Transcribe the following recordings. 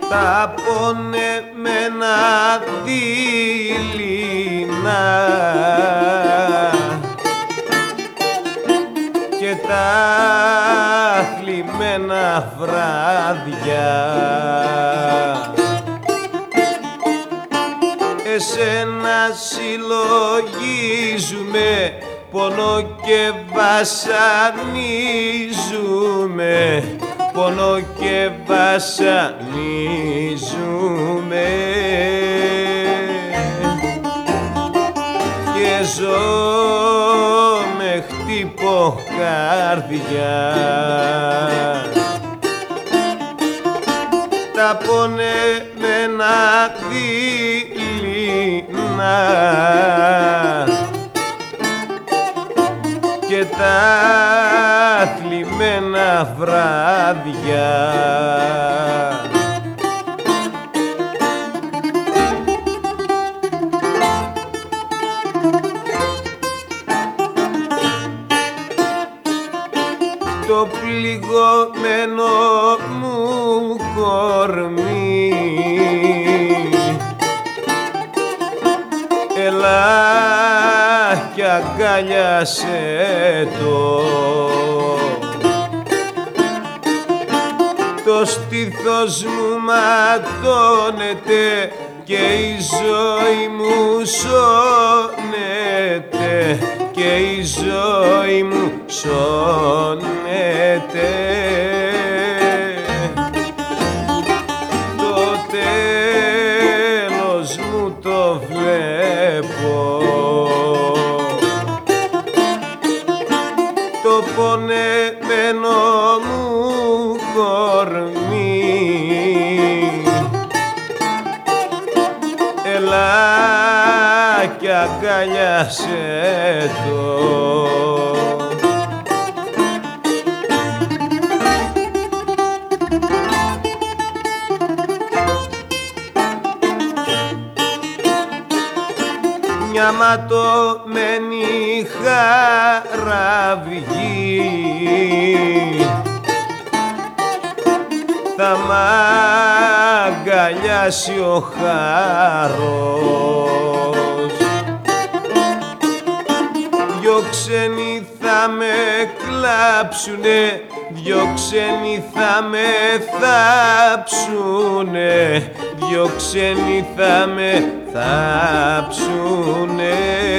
τα πονεμένα δειλινά και τα θλιμμένα βράδια εσένα συλλογίζουμε, πόνο και βασανίζουμε, πόνο και βασανίζουμε και ζω με χτύπω καρδιά. Τα πονεμένα δειλινά και τα θλιμμένα βράδια το πληγωμένο μου κορμί έλα κι αγκάλιασέ το στήθος μου ματώνεται και η ζωή μου σώνεται και η ζωή μου σώνεται. Το τέλος μου το βλέπω, το πονεμένο μου κορμί έλα κι αγκάλιασέ το. Μια ματωμένη χαραυγή θα μ' αγκαλιάσει ο χάρος. Δυο ξένοι θα με κλάψουνε, δυο ξένοι θα με θάψουνε, δυο ξένοι θα με θάψουνε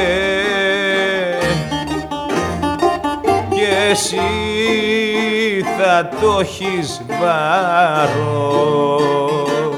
και εσύ θα το έχεις βάρος.